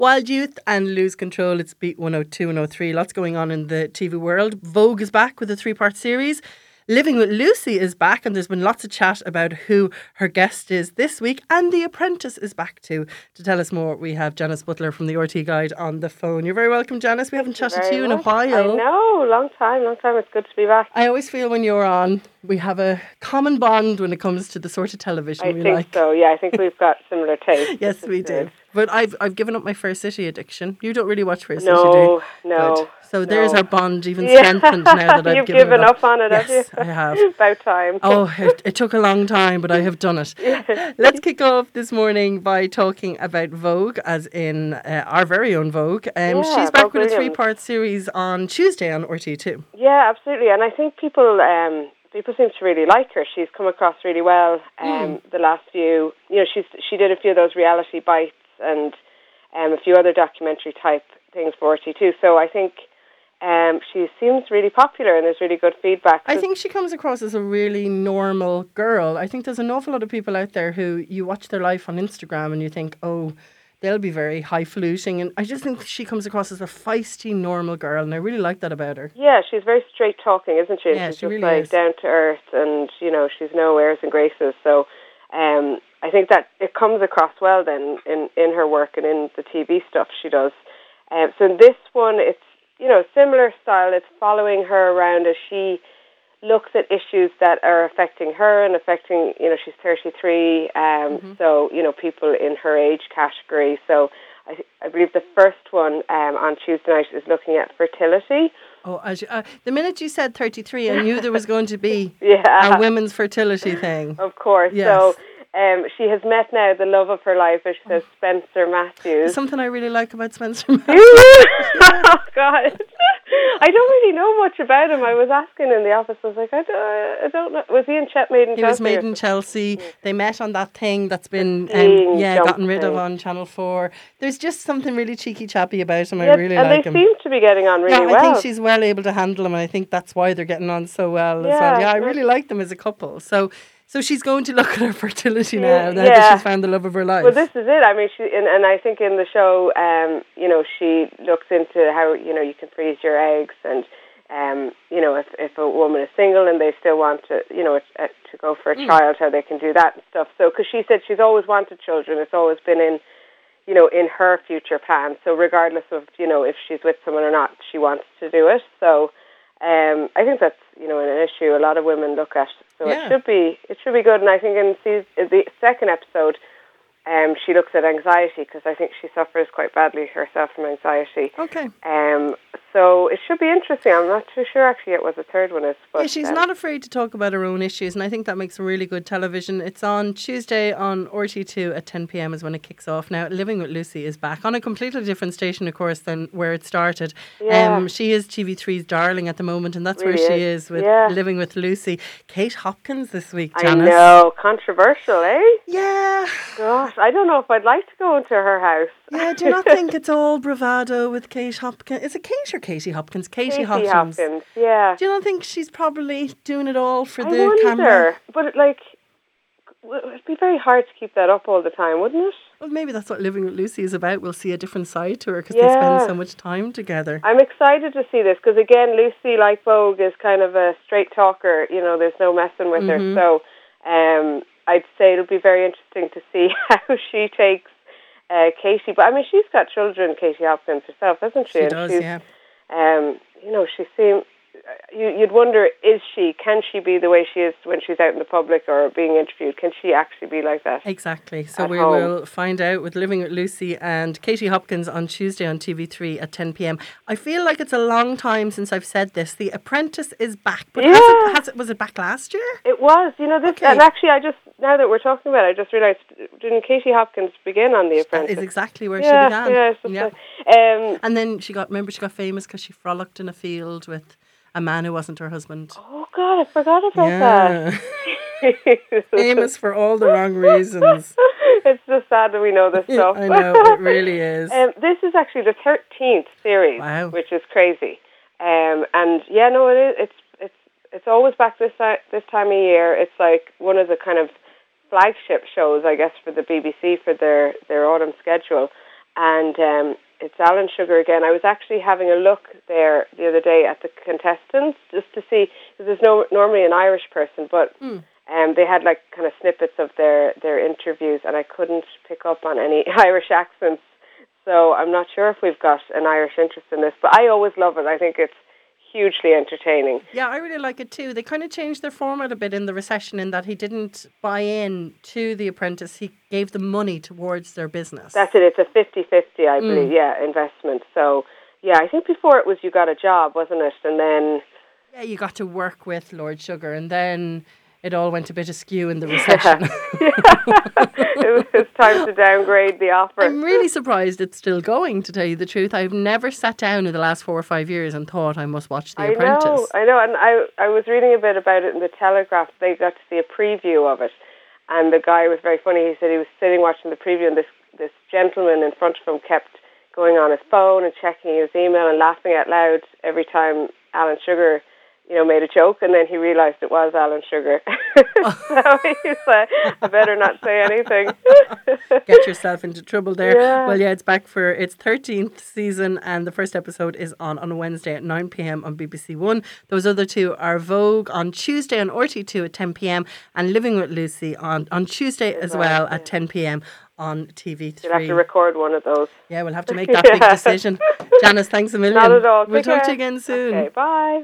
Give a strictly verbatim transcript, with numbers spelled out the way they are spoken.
Wild Youth and Lose Control. It's Beat one oh two and oh three. Lots going on in the T V world. Vogue is back with a three-part series. Living with Lucy is back, and there's been lots of chat about who her guest is this week. And The Apprentice is back too. To tell us more, we have Janice Butler from the R T Guide on the phone. You're very welcome, Janice. We haven't chatted to you in a while. I know, long time, long time. It's good to be back. I always feel when you're on, we have a common bond when it comes to the sort of television I we think like. so, yeah. I think we've got similar tastes. Yes, we do. But I've I've given up my Fair City addiction. You don't really watch Fair City, no, do you? No, Good. So no. there's our bond even Yeah. strengthened now that I've You've given, given it up. up on it, yes, have you? I have. About time. Oh, it, it took a long time, but I have done it. Yeah. Let's kick off this morning by talking about Vogue, as in uh, our very own Vogue. Um, Yeah, she's back Vogue with a Williams. three-part series on Tuesday on R T two. Yeah, absolutely. And I think people um, people seem to really like her. She's come across really well um, Mm. the last few, you know, she's she did a few of those reality bites and um, a few other documentary type things for R T two. So I think um, she seems really popular and there's really good feedback. I think she comes across as a really normal girl. I think there's an awful lot of people out there who you watch their life on Instagram and you think, oh, they'll be very highfalutin. And I just think she comes across as a feisty, normal girl. And I really like that about her. Yeah, she's very straight talking, isn't she? And Yeah, she's she just really like is. down to earth and, you know, she's no airs and graces. So um, I think that it comes across well then in, in her work and in the T V stuff she does. Um, so in this one, it's, you know, similar style. It's following her around as she looks at issues that are affecting her and affecting, you know, she's thirty-three, um, Mm-hmm. so, you know, people in her age category. So I, I believe the first one um, on Tuesday night is looking at fertility. Oh, as you, uh, the minute you said thirty-three, I knew there was going to be Yeah. a women's fertility thing. Of course. Yes. So um, she has met now the love of her life, as she says, Spencer Matthews. Something I really like about Spencer Matthews. Oh, God. I don't really know much about him. I was asking in the office, I was like, I don't, I don't know. Was he in Chet Made in He Chelsea? was made or in Chelsea. They met on that thing that's been skiing um, yeah jump gotten rid of thing. on Channel four. There's just something really cheeky chappy about him. Yeah, I really and like they him. seem to be getting on really yeah, I well. think she's well able to handle him, and I think that's why they're getting on so well as Yeah, well. Yeah, I no. really like them as a couple. So, so she's going to look at her fertility now, Yeah, now yeah. that she's found the love of her life. Well, this is it. I mean, she and, and I think in the show, um, you know, she looks into how, you know, you can freeze your eggs and, um, you know, if if a woman is single and they still want to, you know, uh, to go for a Mm. child, how they can do that and stuff. So, because she said she's always wanted children, it's always been in, you know, in her future plans. So, regardless of, you know, if she's with someone or not, she wants to do it. So, um, I think that's, you know, an issue a lot of women look at. So Yeah. it should be it should be good. And I think in season, the second episode, um, she looks at anxiety because I think she suffers quite badly herself from anxiety. Okay. Um, so it should be interesting. I'm not too sure actually yet what the third one is. But, Yeah, she's um, not afraid to talk about her own issues, and I think that makes really good television. It's on Tuesday on R T two at ten p.m. is when it kicks off. Now, Living with Lucy is back on a completely different station, of course, than where it started. Yeah. Um, she is T V three's darling at the moment, and that's Really where she is. is with Yeah. Living with Lucy. Kate Hopkins this week, I Janice. know, controversial, eh? Yeah. Gosh, I don't know if I'd like to go into her house. Yeah, do you not think it's all bravado with Kate Hopkins? Is it Kate or Katie Hopkins? Katie, Katie Hopkins. Hopkins, yeah. Do you not think she's probably doing it all for I the wonder, camera? but it, like, w- it'd be very hard to keep that up all the time, wouldn't it? Well, maybe that's what Living with Lucy is about. We'll see a different side to her because they Yeah. spend so much time together. I'm excited to see this because, again, Lucy, like Vogue, is kind of a straight talker. You know, there's no messing with Mhm. her. So um, I'd say it'll be very interesting to see how she takes uh, Katie. But, I mean, she's got children, Katie Hopkins herself, hasn't she? She And does, she's, yeah. Um, you know, she seems... You, you'd wonder, is she, can she be the way she is when she's out in the public or being interviewed? Can she actually be like that? Exactly. So at we home? will find out with Living with Lucy and Katie Hopkins on Tuesday on T V three at ten p.m. I feel like it's a long time since I've said this. The Apprentice is back. But has, Yeah. it, has it, was it back last year? It was, you know, this, Okay. and actually I just, now that we're talking about it, I just realised, didn't Katie Hopkins begin on The That Apprentice? is exactly where yeah, she began. Yeah, it's just Yeah. like, um, And then she got, remember she got famous because she frolicked in a field with a man who wasn't her husband. oh God, I forgot about Yeah. that. Famous for all the wrong reasons. It's just sad that we know this stuff. I know, it really is. Um, this is actually the thirteenth series, Wow. which is crazy. Um, and yeah, no, it is. It's it's it's always back this ti- this time of year. It's like one of the kind of flagship shows, I guess, for the B B C for their their autumn schedule. and um, it's Alan Sugar again. I was actually having a look there the other day at the contestants just to see, because there's no normally an Irish person, but Mm. um, they had like kind of snippets of their, their interviews, and I couldn't pick up on any Irish accents. So I'm not sure if we've got an Irish interest in this, but I always love it. I think it's hugely entertaining. Yeah, I really like it too. They kind of changed their format a bit in the recession in that he didn't buy in to The Apprentice. He gave them money towards their business. That's it. It's a fifty-fifty, I Mm. believe. Yeah, investment. So, yeah, I think before it was you got a job, wasn't it? And then... Yeah, you got to work with Lord Sugar, and then it all went a bit askew in the recession. Yeah. It was time to downgrade the offer. I'm really surprised it's still going, to tell you the truth. I've never sat down in the last four or five years and thought I must watch The I Apprentice. know, I know. And I, I was reading a bit about it in the Telegraph. They got to see a preview of it. And the guy was very funny. He said he was sitting watching the preview, and this, this gentleman in front of him kept going on his phone and checking his email and laughing out loud every time Alan Sugar, you know, made a joke, and then he realised it was Alan Sugar. So he's like, I better not say anything. Get yourself into trouble there. Yeah. Well, yeah, it's back for its thirteenth season, and the first episode is on on a Wednesday at nine p.m. on B B C One. Those other two are Vogue on Tuesday on R T two at ten p.m. and Living with Lucy on, on Tuesday as well at ten p.m. on T V three. You'll have to record one of those. Yeah, we'll have to make that big decision. Janice, thanks a million. Not at all. We'll Take talk to care. you again soon. Okay, bye.